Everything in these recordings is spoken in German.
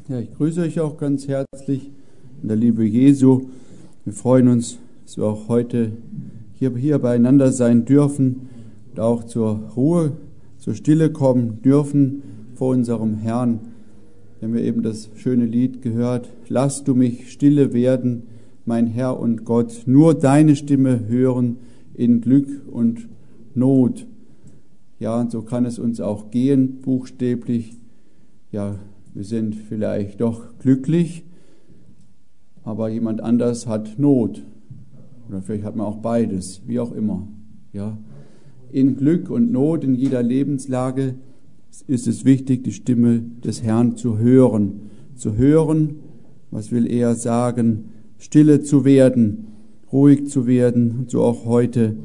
Ja, ich grüße euch auch ganz herzlich in der Liebe Jesu. Wir freuen uns, dass wir auch heute hier beieinander sein dürfen und auch zur Ruhe, zur Stille kommen dürfen vor unserem Herrn. Wir haben ja eben das schöne Lied gehört: Lass du mich stille werden, mein Herr und Gott, nur deine Stimme hören in Glück und Not. Ja, und so kann es uns auch gehen, buchstäblich. Ja, wir sind vielleicht doch glücklich, aber jemand anders hat Not. Oder vielleicht hat man auch beides, wie auch immer. Ja, in Glück und Not, in jeder Lebenslage ist es wichtig, die Stimme des Herrn zu hören. Zu hören, was will er sagen? Stille zu werden, ruhig zu werden, und so auch heute.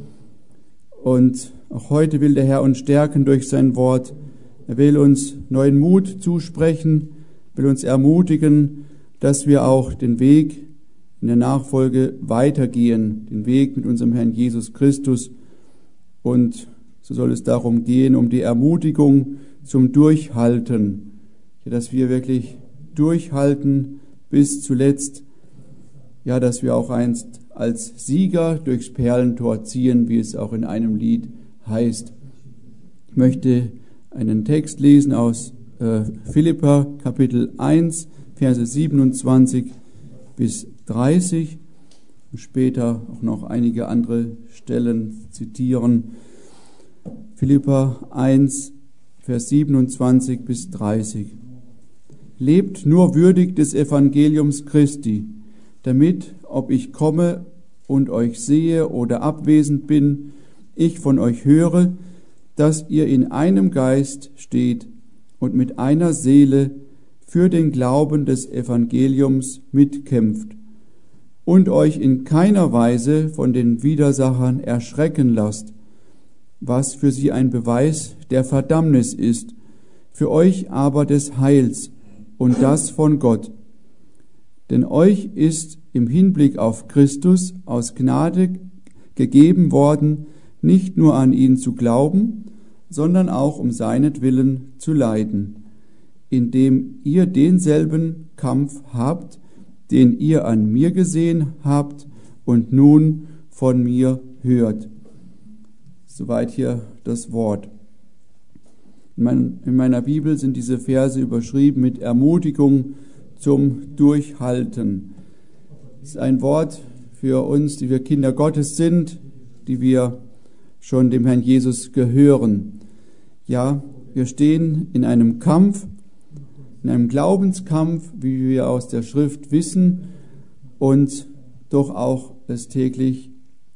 Und auch heute will der Herr uns stärken durch sein Wort. Er will uns neuen Mut zusprechen, will uns ermutigen, dass wir auch den Weg in der Nachfolge weitergehen, den Weg mit unserem Herrn Jesus Christus. Und so soll es darum gehen, um die Ermutigung zum Durchhalten, ja, dass wir wirklich durchhalten bis zuletzt, ja, dass wir auch einst als Sieger durchs Perlentor ziehen, wie es auch in einem Lied heißt. Ich möchte einen Text lesen aus Philipper Kapitel 1, Verse 27 bis 30 und später auch noch einige andere Stellen zitieren. Philipper 1, Vers 27 bis 30. Lebt nur würdig des Evangeliums Christi, damit, ob ich komme und euch sehe oder abwesend bin, ich von euch höre, dass ihr in einem Geist steht und mit einer Seele für den Glauben des Evangeliums mitkämpft und euch in keiner Weise von den Widersachern erschrecken lasst, was für sie ein Beweis der Verdammnis ist, für euch aber des Heils und das von Gott. Denn euch ist im Hinblick auf Christus aus Gnade gegeben worden, nicht nur an ihn zu glauben, sondern auch um seinetwillen zu leiden, indem ihr denselben Kampf habt, den ihr an mir gesehen habt und nun von mir hört. Soweit hier das Wort. In meiner Bibel sind diese Verse überschrieben mit Ermutigung zum Durchhalten. Das ist ein Wort für uns, die wir Kinder Gottes sind, die wir schon dem Herrn Jesus gehören. Ja, wir stehen in einem Kampf, in einem Glaubenskampf, wie wir aus der Schrift wissen und doch auch es täglich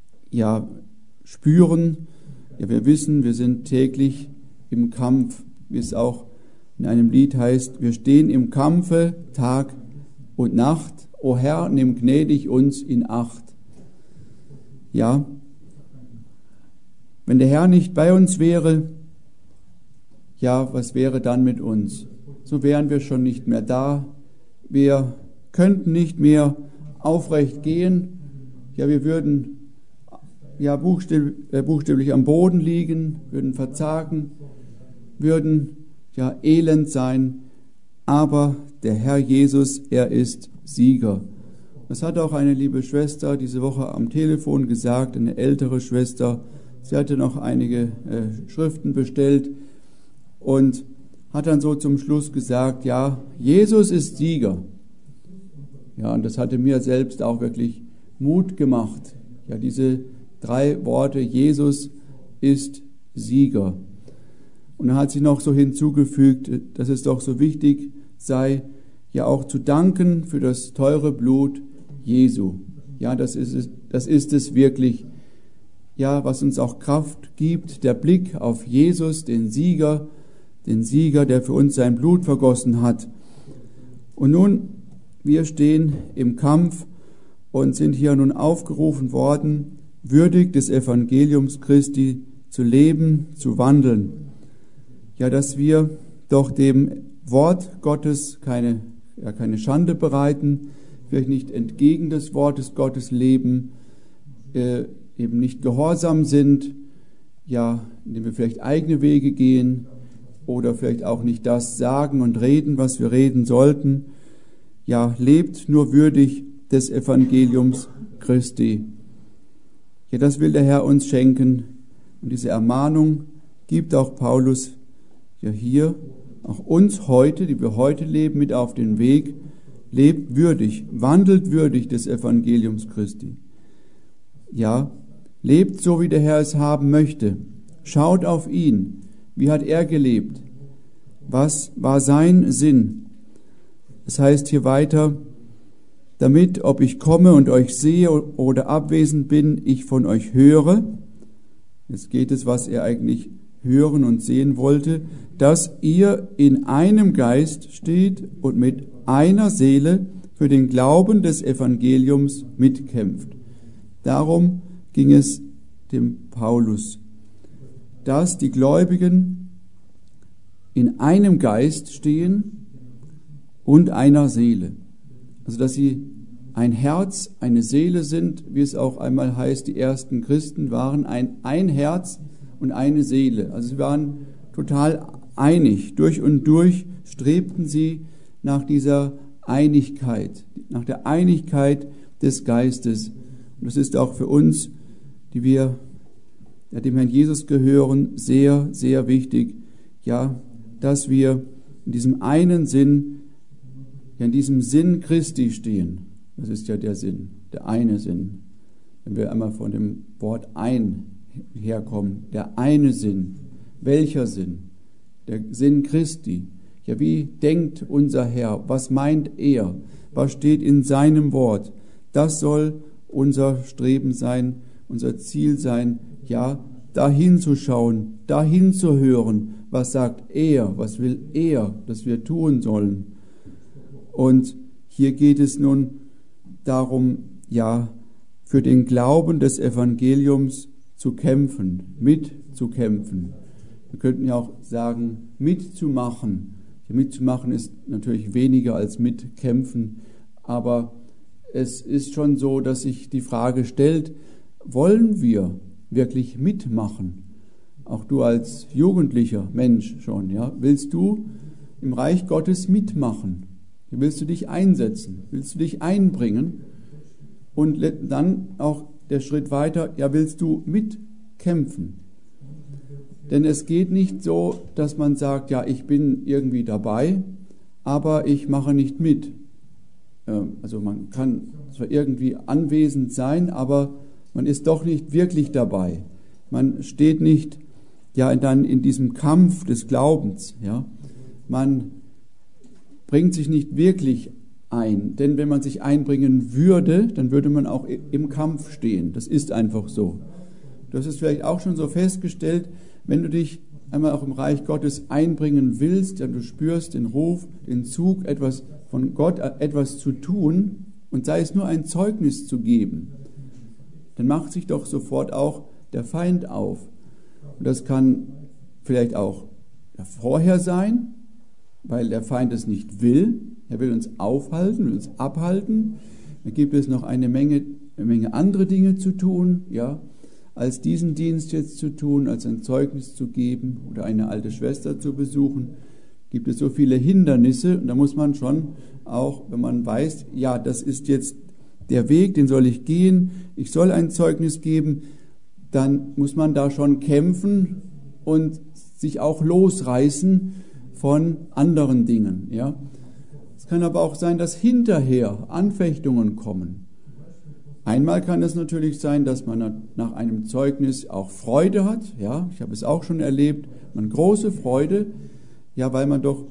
spüren. Ja, wir wissen, wir sind täglich im Kampf, wie es auch in einem Lied heißt: Wir stehen im Kampfe Tag und Nacht. O Herr, nimm gnädig uns in Acht. Ja, wenn der Herr nicht bei uns wäre, ja, was wäre dann mit uns? So wären wir schon nicht mehr da. Wir könnten nicht mehr aufrecht gehen. Ja, wir würden buchstäblich am Boden liegen, würden verzagen, würden elend sein. Aber der Herr Jesus, er ist Sieger. Das hat auch eine liebe Schwester diese Woche am Telefon gesagt, eine ältere Schwester. Sie hatte noch einige Schriften bestellt und hat dann so zum Schluss gesagt, ja, Jesus ist Sieger. Ja, und das hatte mir selbst auch wirklich Mut gemacht. Ja, diese 3 Worte, Jesus ist Sieger. Und dann hat sie noch so hinzugefügt, dass es doch so wichtig sei, ja auch zu danken für das teure Blut Jesu. Ja, das ist es wirklich. Ja, was uns auch Kraft gibt, der Blick auf Jesus, den Sieger, der für uns sein Blut vergossen hat. Und nun, wir stehen im Kampf und sind hier nun aufgerufen worden, würdig des Evangeliums Christi zu leben, zu wandeln. Ja, dass wir doch dem Wort Gottes keine Schande bereiten, vielleicht nicht entgegen des Wortes Gottes leben, eben nicht gehorsam sind, ja, indem wir vielleicht eigene Wege gehen oder vielleicht auch nicht das sagen und reden, was wir reden sollten, ja, lebt nur würdig des Evangeliums Christi. Ja, das will der Herr uns schenken. Und diese Ermahnung gibt auch Paulus ja hier, auch uns heute, die wir heute leben, mit auf den Weg. Lebt würdig, wandelt würdig des Evangeliums Christi. Ja, lebt so, wie der Herr es haben möchte. Schaut auf ihn. Wie hat er gelebt? Was war sein Sinn? Es heißt hier weiter, damit, ob ich komme und euch sehe oder abwesend bin, ich von euch höre. Jetzt geht es, was er eigentlich hören und sehen wollte, dass ihr in einem Geist steht und mit einer Seele für den Glauben des Evangeliums mitkämpft. Darum ging es dem Paulus, dass die Gläubigen in einem Geist stehen und einer Seele. Also dass sie ein Herz, eine Seele sind, wie es auch einmal heißt, die ersten Christen waren ein Herz und eine Seele. Also sie waren total einig. Durch und durch strebten sie nach dieser Einigkeit, nach der Einigkeit des Geistes. Und das ist auch für uns, die wir dem Herrn Jesus gehören, sehr, sehr wichtig, ja, dass wir in diesem einen Sinn, ja, in diesem Sinn Christi stehen. Das ist ja der Sinn, der eine Sinn. Wenn wir einmal von dem Wort ein herkommen, der eine Sinn. Welcher Sinn? Der Sinn Christi. Ja, wie denkt unser Herr? Was meint er? Was steht in seinem Wort? Das soll unser Streben sein, unser Ziel sein, ja, dahin zu schauen, dahin zu hören, was sagt er, was will er, dass wir tun sollen. Und hier geht es nun darum, ja, für den Glauben des Evangeliums zu kämpfen, mitzukämpfen. Wir könnten ja auch sagen, mitzumachen. Mitzumachen ist natürlich weniger als mitkämpfen, aber es ist schon so, dass sich die Frage stellt, wollen wir wirklich mitmachen? Auch du als jugendlicher Mensch schon, ja? Willst du im Reich Gottes mitmachen? Willst du dich einsetzen? Willst du dich einbringen? Und dann auch der Schritt weiter, ja, willst du mitkämpfen? Denn es geht nicht so, dass man sagt, ja, ich bin irgendwie dabei, aber ich mache nicht mit. Also man kann zwar irgendwie anwesend sein, aber man ist doch nicht wirklich dabei. Man steht nicht ja dann in diesem Kampf des Glaubens. Ja? Man bringt sich nicht wirklich ein, denn wenn man sich einbringen würde, dann würde man auch im Kampf stehen. Das ist einfach so. Du hast es vielleicht auch schon so festgestellt, wenn du dich einmal auch im Reich Gottes einbringen willst, dann du spürst den Ruf, den Zug, etwas von Gott, etwas zu tun und sei es nur ein Zeugnis zu geben, dann macht sich doch sofort auch der Feind auf. Und das kann vielleicht auch vorher sein, weil der Feind es nicht will. Er will uns aufhalten, will uns abhalten. Dann gibt es noch eine Menge andere Dinge zu tun, ja, als diesen Dienst jetzt zu tun, als ein Zeugnis zu geben oder eine alte Schwester zu besuchen. Gibt es so viele Hindernisse und da muss man schon auch, wenn man weiß, ja, das ist jetzt der Weg, den soll ich gehen, ich soll ein Zeugnis geben, dann muss man da schon kämpfen und sich auch losreißen von anderen Dingen. Ja. Es kann aber auch sein, dass hinterher Anfechtungen kommen. Einmal kann es natürlich sein, dass man nach einem Zeugnis auch Freude hat. Ja, ich habe es auch schon erlebt, man große Freude, ja, weil man doch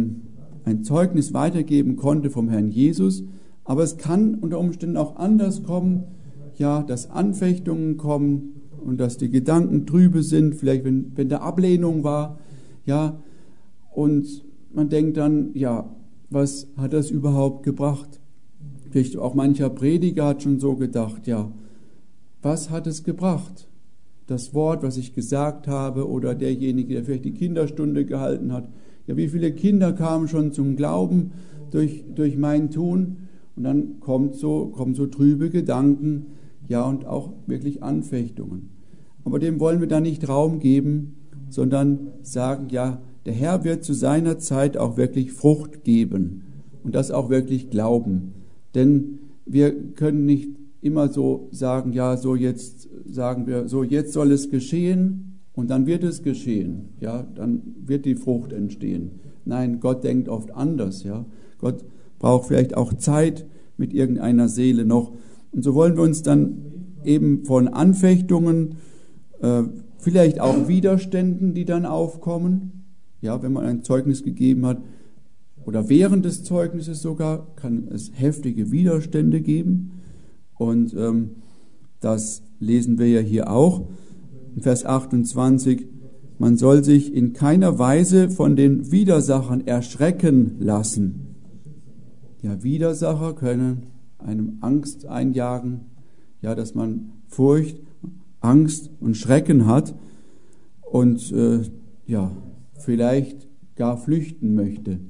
ein Zeugnis weitergeben konnte vom Herrn Jesus. Aber es kann unter Umständen auch anders kommen, ja, dass Anfechtungen kommen und dass die Gedanken trübe sind, vielleicht wenn da Ablehnung war, ja, und man denkt dann, ja, was hat das überhaupt gebracht? Vielleicht auch mancher Prediger hat schon so gedacht, ja, was hat es gebracht? Das Wort, was ich gesagt habe, oder derjenige, der vielleicht die Kinderstunde gehalten hat. Ja, wie viele Kinder kamen schon zum Glauben durch mein Tun? Und dann kommen so trübe Gedanken, ja, und auch wirklich Anfechtungen. Aber dem wollen wir da nicht Raum geben, sondern sagen, ja, der Herr wird zu seiner Zeit auch wirklich Frucht geben. und das auch wirklich glauben. Denn wir können nicht immer so sagen, ja, so jetzt sagen wir, so jetzt soll es geschehen und dann wird es geschehen. Ja, dann wird die Frucht entstehen. Nein, Gott denkt oft anders. Ja, Gott braucht vielleicht auch Zeit mit irgendeiner Seele noch. Und so wollen wir uns dann eben von Anfechtungen, vielleicht auch Widerständen, die dann aufkommen. Ja, wenn man ein Zeugnis gegeben hat oder während des Zeugnisses sogar, kann es heftige Widerstände geben. Und das lesen wir ja hier auch in Vers 28. Man soll sich in keiner Weise von den Widersachern erschrecken lassen. Ja, Widersacher können einem Angst einjagen, ja, dass man Furcht, Angst und Schrecken hat und ja, vielleicht gar flüchten möchte.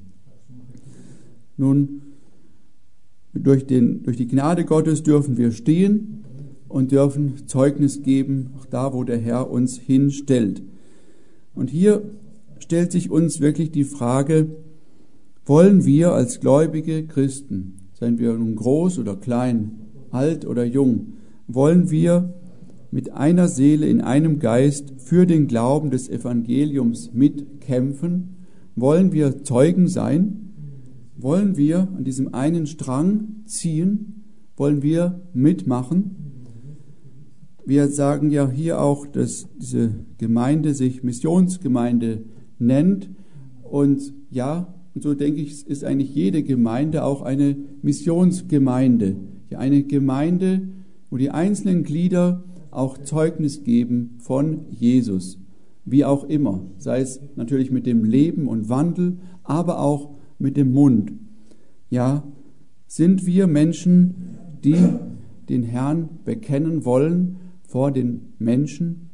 Nun, durch die Gnade Gottes dürfen wir stehen und dürfen Zeugnis geben, auch da, wo der Herr uns hinstellt. Und hier stellt sich uns wirklich die Frage, wollen wir als gläubige Christen, seien wir nun groß oder klein, alt oder jung, wollen wir mit einer Seele in einem Geist für den Glauben des Evangeliums mitkämpfen? Wollen wir Zeugen sein? Wollen wir an diesem einen Strang ziehen? Wollen wir mitmachen? Wir sagen ja hier auch, dass diese Gemeinde sich Missionsgemeinde nennt. Und ja, und so denke ich, ist eigentlich jede Gemeinde auch eine Missionsgemeinde. Ja, eine Gemeinde, wo die einzelnen Glieder auch Zeugnis geben von Jesus. Wie auch immer. Sei es natürlich mit dem Leben und Wandel, aber auch mit dem Mund. Ja, sind wir Menschen, die den Herrn bekennen wollen vor den Menschen?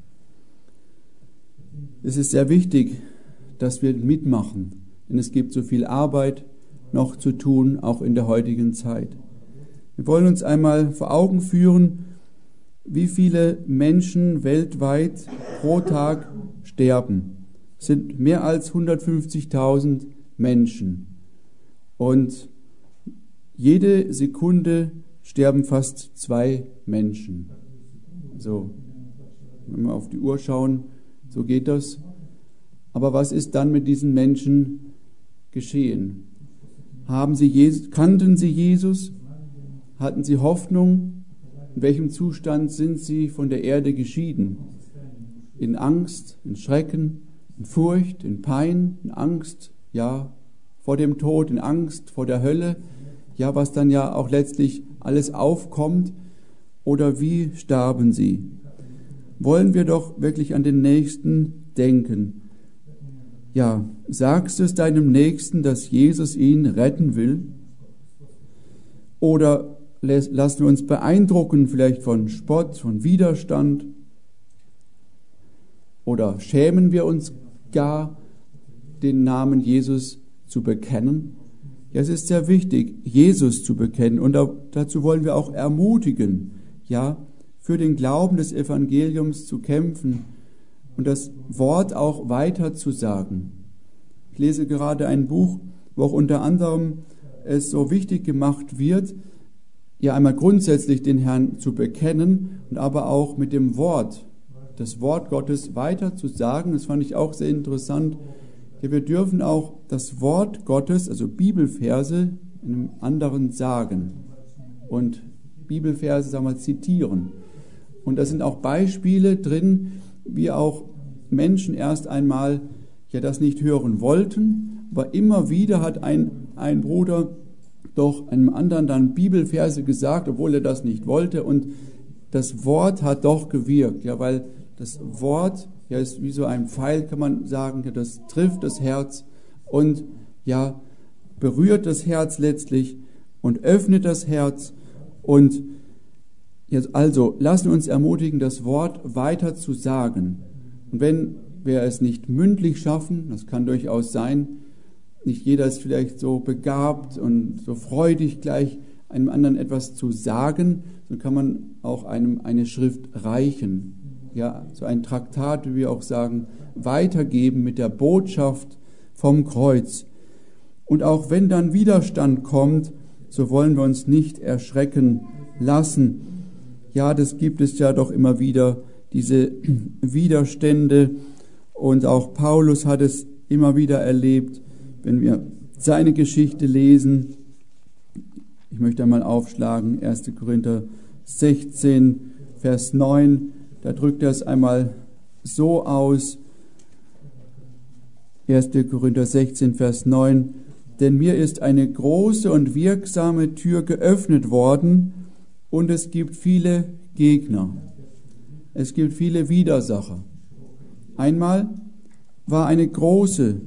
Es ist sehr wichtig, dass wir mitmachen, denn es gibt so viel Arbeit noch zu tun, auch in der heutigen Zeit. Wir wollen uns einmal vor Augen führen, wie viele Menschen weltweit pro Tag sterben. Es sind mehr als 150.000 Menschen. Und jede Sekunde sterben fast 2 Menschen. So, wenn wir auf die Uhr schauen, so geht das. Aber was ist dann mit diesen Menschen geschehen? Kannten sie Jesus? Hatten sie Hoffnung? In welchem Zustand sind sie von der Erde geschieden? In Angst, in Schrecken, in Furcht, in Pein, in Angst, ja, vor dem Tod, in Angst vor der Hölle, ja, was dann ja auch letztlich alles aufkommt, oder wie starben sie? Wollen wir doch wirklich an den Nächsten denken. Ja, sagst du es deinem Nächsten, dass Jesus ihn retten will? Oder lassen wir uns beeindrucken vielleicht von Spott, von Widerstand? Oder schämen wir uns gar, den Namen Jesus zu bekennen? Ja, es ist sehr wichtig, Jesus zu bekennen, und dazu wollen wir auch ermutigen, ja, für den Glauben des Evangeliums zu kämpfen und das Wort auch weiter zu sagen. Ich lese gerade ein Buch, wo auch unter anderem es so wichtig gemacht wird, ja einmal grundsätzlich den Herrn zu bekennen und aber auch mit dem Wort, das Wort Gottes weiter zu sagen. Das fand ich auch sehr interessant. Ja, wir dürfen auch das Wort Gottes, also Bibelverse, einem anderen sagen und Bibelverse, sagen wir, zitieren. Und da sind auch Beispiele drin, wie auch Menschen erst einmal ja das nicht hören wollten, aber immer wieder hat ein Bruder doch einem anderen dann Bibelverse gesagt, obwohl er das nicht wollte, und das Wort hat doch gewirkt, ja, weil das Wort ja ist wie so ein Pfeil, kann man sagen, ja, das trifft das Herz und ja berührt das Herz letztlich und öffnet das Herz. Und jetzt also lassen wir uns ermutigen, das Wort weiter zu sagen. Und wenn wir es nicht mündlich schaffen, das kann durchaus sein, nicht jeder ist vielleicht so begabt und so freudig, gleich einem anderen etwas zu sagen, so kann man auch einem eine Schrift reichen. Ja, so ein Traktat, wie wir auch sagen, weitergeben mit der Botschaft vom Kreuz. Und auch wenn dann Widerstand kommt, so wollen wir uns nicht erschrecken lassen. Ja, das gibt es ja doch immer wieder, diese Widerstände. Und auch Paulus hat es immer wieder erlebt, wenn wir seine Geschichte lesen. Ich möchte einmal aufschlagen, 1. Korinther 16, Vers 9. Da drückt er es einmal so aus. 1. Korinther 16, Vers 9. Denn mir ist eine große und wirksame Tür geöffnet worden und es gibt viele Gegner. Es gibt viele Widersacher. Einmal war eine große,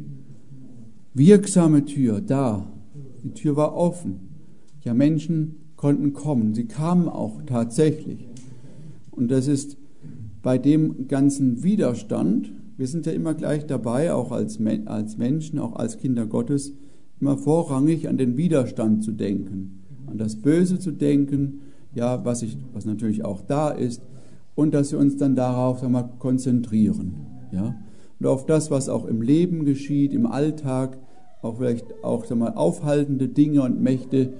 wirksame Tür da. Die Tür war offen. Ja, Menschen konnten kommen. Sie kamen auch tatsächlich. Und das ist bei dem ganzen Widerstand, wir sind ja immer gleich dabei, auch als Menschen, auch als Kinder Gottes, immer vorrangig an den Widerstand zu denken, an das Böse zu denken, ja, was natürlich auch da ist, und dass wir uns dann darauf konzentrieren, ja, und auf das, was auch im Leben geschieht, im Alltag, auch vielleicht auch aufhaltende Dinge und Mächte,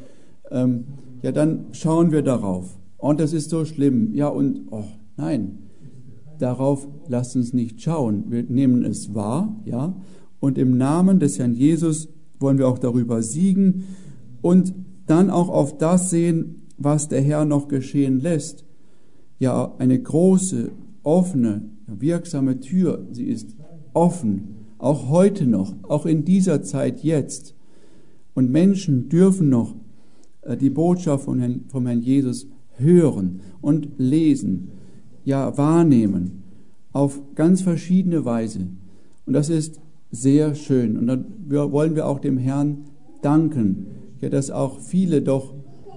ja, dann schauen wir darauf. Und das ist so schlimm, ja, und nein, darauf lasst uns nicht schauen. Wir nehmen es wahr, ja, und im Namen des Herrn Jesus wollen wir auch darüber siegen und dann auch auf das sehen, was der Herr noch geschehen lässt. Ja, eine große, offene, wirksame Tür, sie ist offen, auch heute noch, auch in dieser Zeit jetzt. Und Menschen dürfen noch die Botschaft vom Herrn Jesus hören und lesen, ja, wahrnehmen, auf ganz verschiedene Weise. Und das ist sehr schön. Und dann wollen wir auch dem Herrn danken, ja, dass auch viele doch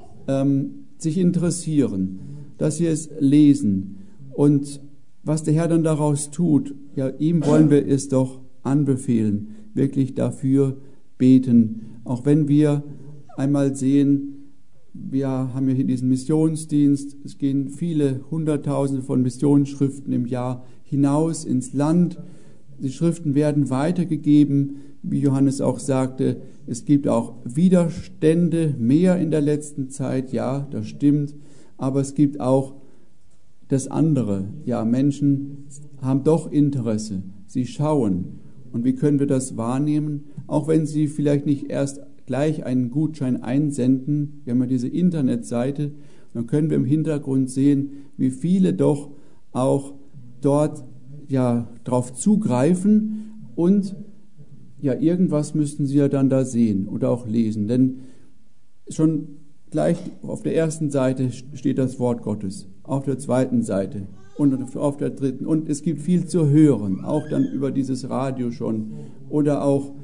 sich interessieren, dass sie es lesen. Und was der Herr dann daraus tut, ja, ihm wollen wir es doch anbefehlen, wirklich dafür beten. Auch wenn wir einmal sehen, wir haben ja hier diesen Missionsdienst, es gehen viele Hunderttausende von Missionsschriften im Jahr hinaus ins Land. Die Schriften werden weitergegeben, wie Johannes auch sagte, es gibt auch Widerstände mehr in der letzten Zeit, ja, das stimmt, aber es gibt auch das andere, ja, Menschen haben doch Interesse, sie schauen. Und wie können wir das wahrnehmen? Auch wenn sie vielleicht nicht erst gleich einen Gutschein einsenden, wir haben ja diese Internetseite, dann können wir im Hintergrund sehen, wie viele doch auch dort ja drauf zugreifen und ja, irgendwas müssten sie ja dann da sehen oder auch lesen, denn schon gleich auf der ersten Seite steht das Wort Gottes, auf der zweiten Seite und auf der dritten, und es gibt viel zu hören, auch dann über dieses Radio schon oder auch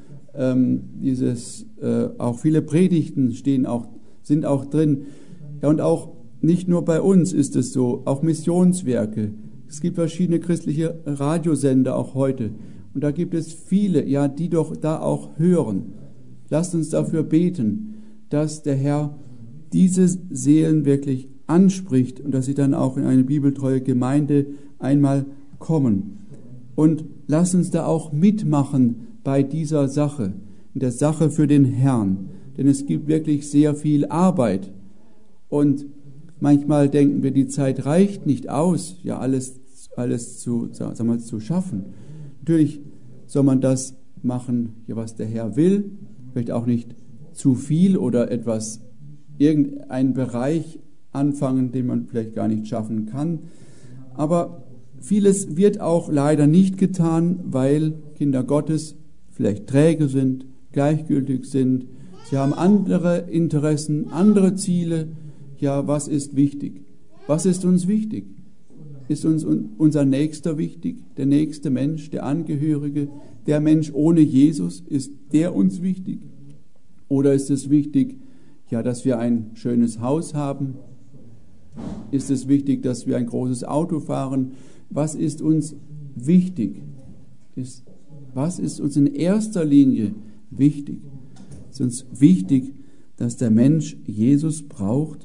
auch viele Predigten sind auch drin. Ja, und auch nicht nur bei uns ist es so, auch Missionswerke. Es gibt verschiedene christliche Radiosender auch heute. Und da gibt es viele, ja, die doch da auch hören. Lasst uns dafür beten, dass der Herr diese Seelen wirklich anspricht und dass sie dann auch in eine bibeltreue Gemeinde einmal kommen. Und lasst uns da auch mitmachen bei dieser Sache, in der Sache für den Herrn. Denn es gibt wirklich sehr viel Arbeit. Und manchmal denken wir, die Zeit reicht nicht aus, ja, alles zu schaffen. Natürlich soll man das machen, ja, was der Herr will, vielleicht auch nicht zu viel oder irgendeinen Bereich anfangen, den man vielleicht gar nicht schaffen kann. Aber vieles wird auch leider nicht getan, weil Kinder Gottes vielleicht träge sind, gleichgültig sind. Sie haben andere Interessen, andere Ziele. Ja, was ist wichtig? Was ist uns wichtig? Ist uns unser Nächster wichtig? Der nächste Mensch, der Angehörige, der Mensch ohne Jesus, ist der uns wichtig? Oder ist es wichtig, ja, dass wir ein schönes Haus haben? Ist es wichtig, dass wir ein großes Auto fahren? Was ist uns wichtig? Was ist uns in erster Linie wichtig? Ist uns wichtig, dass der Mensch Jesus braucht?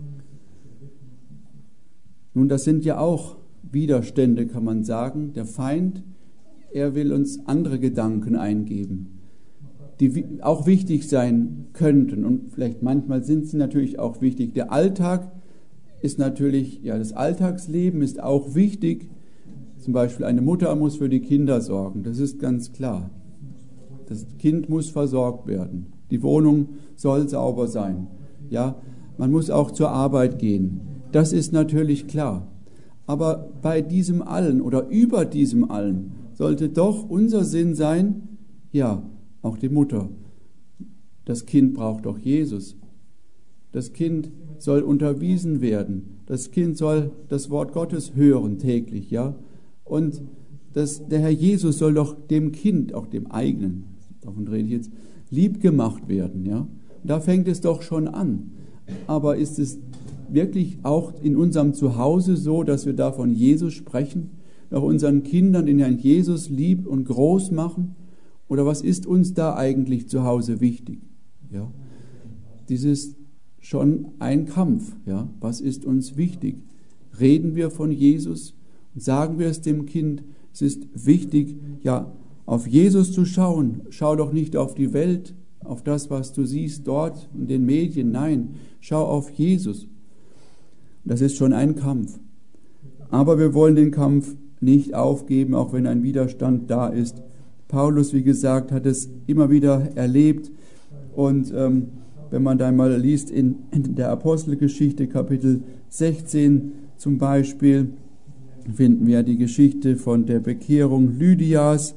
Nun, das sind ja auch Widerstände, kann man sagen. Der Feind, er will uns andere Gedanken eingeben. die auch wichtig sein könnten. Und vielleicht manchmal sind sie natürlich auch wichtig. Der Alltag ist natürlich, ja, das Alltagsleben ist auch wichtig. Zum Beispiel eine Mutter muss für die Kinder sorgen, das ist ganz klar. Das Kind muss versorgt werden. Die Wohnung soll sauber sein. Ja, man muss auch zur Arbeit gehen. Das ist natürlich klar. Aber bei diesem Allen oder über diesem Allen sollte doch unser Sinn sein, ja, auch die Mutter. Das Kind braucht doch Jesus. Das Kind soll unterwiesen werden. Das Kind soll das Wort Gottes hören täglich, ja. Und der Herr Jesus soll doch dem Kind, auch dem eigenen, davon rede ich jetzt, lieb gemacht werden, ja. Da fängt es doch schon an. Aber ist es wirklich auch in unserem Zuhause so, dass wir da von Jesus sprechen, auch unseren Kindern den Herrn Jesus lieb und groß machen? Oder was ist uns da eigentlich zu Hause wichtig? Ja, dies ist schon ein Kampf. Ja, was ist uns wichtig? Reden wir von Jesus und sagen wir es dem Kind? Es ist wichtig, ja, auf Jesus zu schauen. Schau doch nicht auf die Welt, auf das, was du siehst dort in den Medien. Nein, schau auf Jesus. Das ist schon ein Kampf. Aber wir wollen den Kampf nicht aufgeben, auch wenn ein Widerstand da ist. Paulus, wie gesagt, hat es immer wieder erlebt. Und wenn man da mal liest in der Apostelgeschichte, Kapitel 16 zum Beispiel, finden wir die Geschichte von der Bekehrung Lydias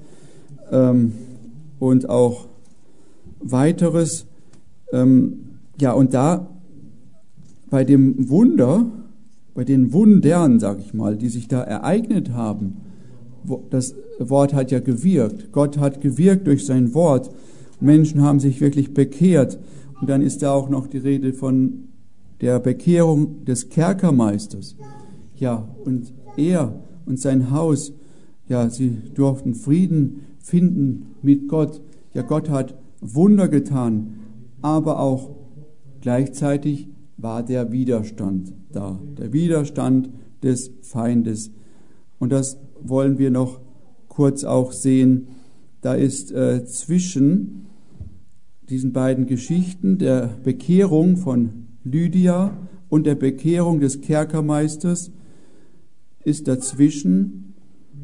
und auch weiteres. Ja, und da bei dem Wunder, bei den Wundern, sag ich mal, die sich da ereignet haben, das Wort hat ja gewirkt. Gott hat gewirkt durch sein Wort. Menschen haben sich wirklich bekehrt. Und dann ist da auch noch die Rede von der Bekehrung des Kerkermeisters. Ja, und er und sein Haus, ja, sie durften Frieden finden mit Gott. Ja, Gott hat Wunder getan, aber auch gleichzeitig war der Widerstand da. Der Widerstand des Feindes. Und das wollen wir noch kurz auch sehen. Da ist zwischen diesen beiden Geschichten der Bekehrung von Lydia und der Bekehrung des Kerkermeisters ist dazwischen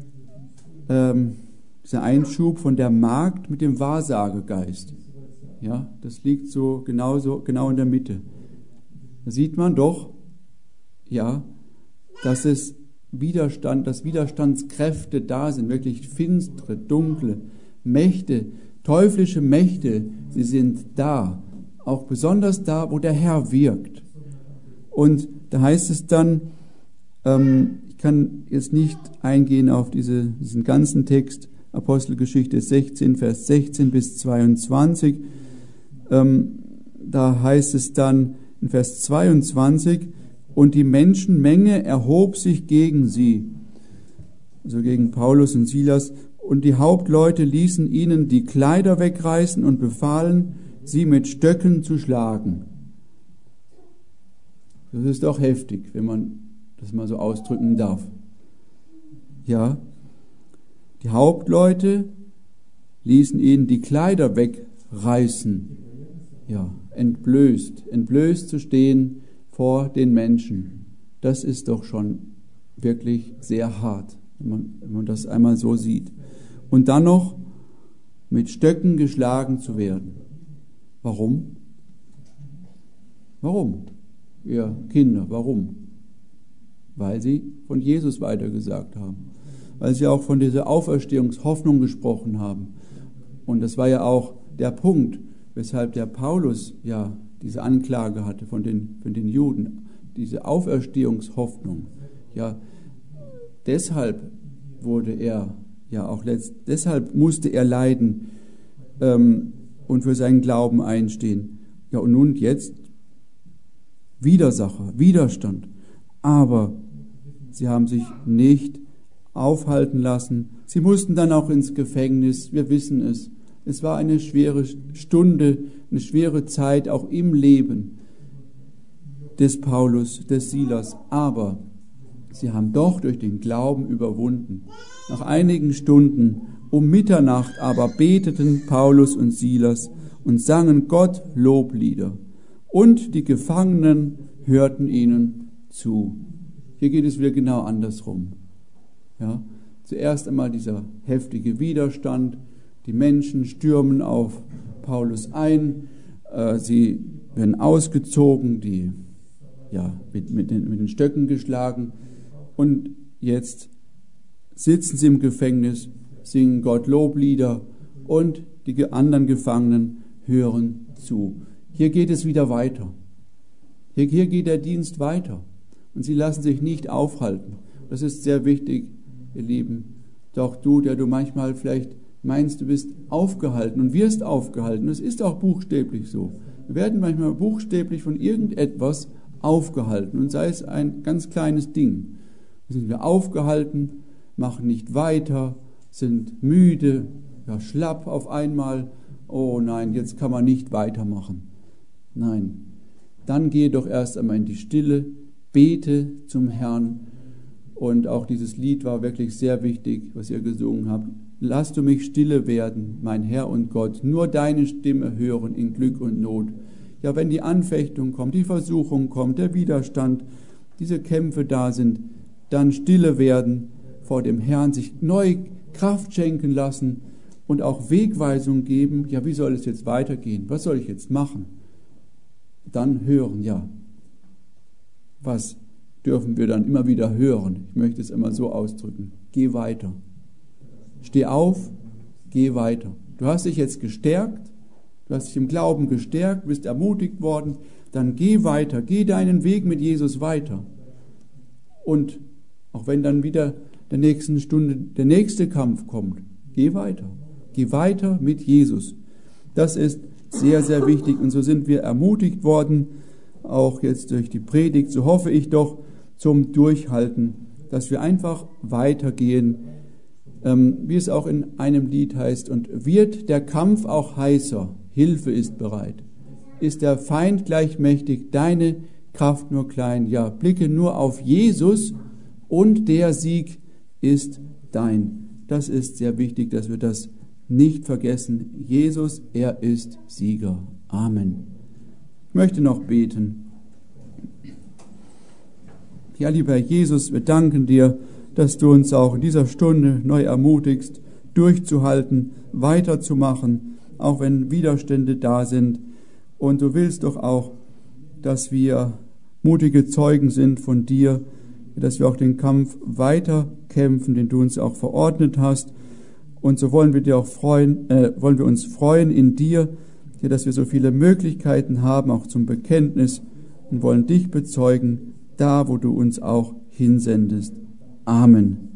dieser Einschub von der Magd mit dem Wahrsagegeist. Ja, das liegt so genau in der Mitte. Da sieht man doch, ja, dass es Widerstandskräfte da sind, wirklich finstere, dunkle Mächte, teuflische Mächte, sie sind da, auch besonders da, wo der Herr wirkt. Und da heißt es dann, ich kann jetzt nicht eingehen auf diesen ganzen Text, Apostelgeschichte 16, Vers 16 bis 22, da heißt es dann in Vers 22, und die Menschenmenge erhob sich gegen sie, also gegen Paulus und Silas, und die Hauptleute ließen ihnen die Kleider wegreißen und befahlen, sie mit Stöcken zu schlagen. Das ist doch heftig, wenn man das mal so ausdrücken darf. Ja, die Hauptleute ließen ihnen die Kleider wegreißen. Ja, entblößt zu stehen vor den Menschen. Das ist doch schon wirklich sehr hart, wenn man das einmal so sieht. Und dann noch mit Stöcken geschlagen zu werden. Warum? Warum? Ihr Kinder, warum? Weil sie von Jesus weitergesagt haben. Weil sie auch von dieser Auferstehungshoffnung gesprochen haben. Und das war ja auch der Punkt, weshalb der Paulus ja diese Anklage hatte von den Juden. Diese Auferstehungshoffnung. Ja, deshalb wurde er ja auch deshalb musste er leiden und für seinen Glauben einstehen. Ja, und nun jetzt Widersacher, Widerstand. Aber sie haben sich nicht aufhalten lassen. Sie mussten dann auch ins Gefängnis, wir wissen es. Es war eine schwere Stunde, eine schwere Zeit auch im Leben des Paulus, des Silas. Aber Sie haben doch durch den Glauben überwunden. Nach einigen Stunden um Mitternacht aber beteten Paulus und Silas und sangen Gott Loblieder. Und die Gefangenen hörten ihnen zu. Hier geht es wieder genau andersrum. Ja, zuerst einmal dieser heftige Widerstand. Die Menschen stürmen auf Paulus ein. Sie werden ausgezogen, mit den Stöcken geschlagen. Und jetzt sitzen sie im Gefängnis, singen Gott Loblieder und die anderen Gefangenen hören zu. Hier geht es wieder weiter. Hier geht der Dienst weiter. Und sie lassen sich nicht aufhalten. Das ist sehr wichtig, ihr Lieben. Doch du, der du manchmal vielleicht meinst, du bist aufgehalten und wirst aufgehalten. Das ist auch buchstäblich so. Wir werden manchmal buchstäblich von irgendetwas aufgehalten. Und sei es ein ganz kleines Ding. Sind wir aufgehalten, machen nicht weiter, sind müde, schlapp auf einmal. Oh nein, jetzt kann man nicht weitermachen. Nein, dann gehe doch erst einmal in die Stille, bete zum Herrn. Und auch dieses Lied war wirklich sehr wichtig, was ihr gesungen habt. Lass du mich stille werden, mein Herr und Gott, nur deine Stimme hören in Glück und Not. Ja, wenn die Anfechtung kommt, die Versuchung kommt, der Widerstand, diese Kämpfe da sind, dann stille werden vor dem Herrn, sich neu Kraft schenken lassen und auch Wegweisung geben. Ja, wie soll es jetzt weitergehen? Was soll ich jetzt machen? Dann hören, ja. Was dürfen wir dann immer wieder hören? Ich möchte es immer so ausdrücken. Geh weiter. Steh auf, geh weiter. Du hast dich jetzt gestärkt, du hast dich im Glauben gestärkt, bist ermutigt worden, dann geh weiter, geh deinen Weg mit Jesus weiter. Und auch wenn dann wieder der nächsten Stunde der nächste Kampf kommt, geh weiter. Geh weiter mit Jesus. Das ist sehr, sehr wichtig. Und so sind wir ermutigt worden, auch jetzt durch die Predigt, so hoffe ich doch, zum Durchhalten, dass wir einfach weitergehen, wie es auch in einem Lied heißt, und wird der Kampf auch heißer, Hilfe ist bereit. Ist der Feind gleich mächtig, deine Kraft nur klein, ja, blicke nur auf Jesus und der Sieg ist dein. Das ist sehr wichtig, dass wir das nicht vergessen. Jesus, er ist Sieger. Amen. Ich möchte noch beten. Ja, lieber Jesus, wir danken dir, dass du uns auch in dieser Stunde neu ermutigst, durchzuhalten, weiterzumachen, auch wenn Widerstände da sind. Und du willst doch auch, dass wir mutige Zeugen sind von dir, dass wir auch den Kampf weiter kämpfen, den du uns auch verordnet hast. Und so wollen wir uns freuen in dir, dass wir so viele Möglichkeiten haben, auch zum Bekenntnis, und wollen dich bezeugen, da wo du uns auch hinsendest. Amen.